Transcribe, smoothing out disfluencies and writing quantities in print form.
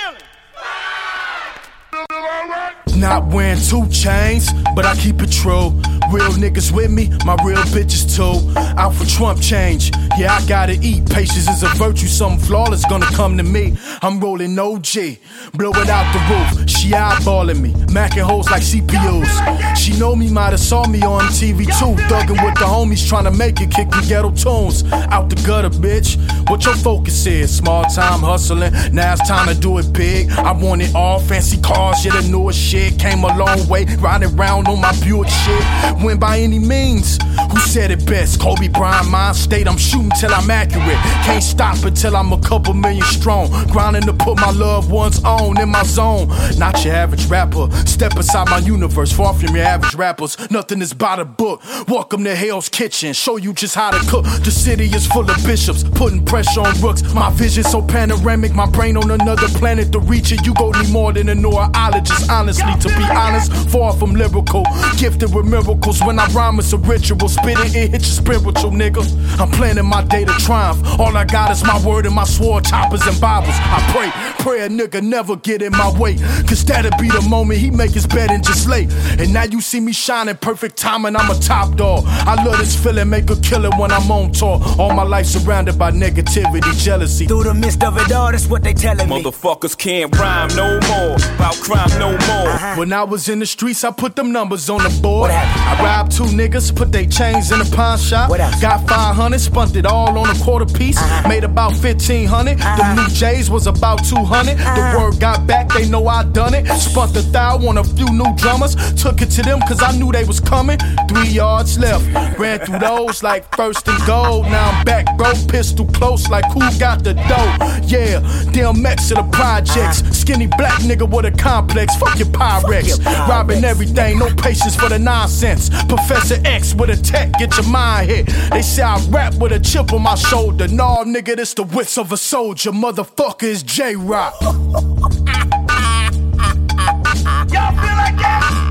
Not wearing 2 chains, but I keep it true. Real niggas with me, my real bitches too. Out for Trump change, yeah, I gotta eat. Patience is a virtue, something flawless gonna come to me. I'm rolling OG, blow it out the roof. She eyeballing me, macking hoes like CPUs. She know me, might've saw me on TV too. Thuggin' with the homies, tryna make it, kickin' ghetto tunes. Out the gutter, bitch, what your focus is? Small time hustling, now it's time to do it big. I want it all, fancy cars, yeah, the newest shit. Came a long way, riding around on my Buick shit. Win by any means, who said it best? Kobe Bryant, mind state, I'm shooting till I'm accurate. Can't stop until I'm a couple million strong. Grinding to put my loved ones on in my zone. Not your average rapper, step inside my universe. Far from your average rappers, nothing is by the book. Welcome to Hell's Kitchen, show you just how to cook. The city is full of bishops, putting pressure on rooks. My vision so panoramic, my brain on another planet. To reach it, you gon' need more than a neurologist. Honestly, to be honest, far from lyrical, gifted with miracles. When I rhyme, it's a ritual. Spit it, it hit your spiritual, nigga. I'm planning my day to triumph. All I got is my word and my sword, choppers and Bibles. I pray a nigga never get in my way, cause that'll be the moment he make his bed and just lay. And now you see me shining, perfect timing, I'm a top dog. I love this feeling, make a killer when I'm on tour. All my life surrounded by negativity, jealousy. Through the midst of it all, that's what they telling me. Motherfuckers can't rhyme no more, about crime no more. When I was in the streets, I put them numbers on the board. What happened? I robbed 2 niggas, put they chains in the pawn shop. What else? Got 500, spent it all on a quarter piece. Made about 1,500. The new J's was about 200. The word got back, they know I done it. Spent 1,000 on a few new drummers. Took it to them cause I knew they was coming. 3 yards left, ran through those like first and goal. Now I'm back, bro, pistol close like who got the dough. Yeah, DMX to the projects. Skinny black nigga with a complex. Fuck your Pyrex. Robbing everything, no patience for the nonsense. Professor X with a tech, get your mind hit. They say I rap with a chip on my shoulder. Nah, nigga, this the wits of a soldier. Motherfucker is J-Rock. Y'all feel like that?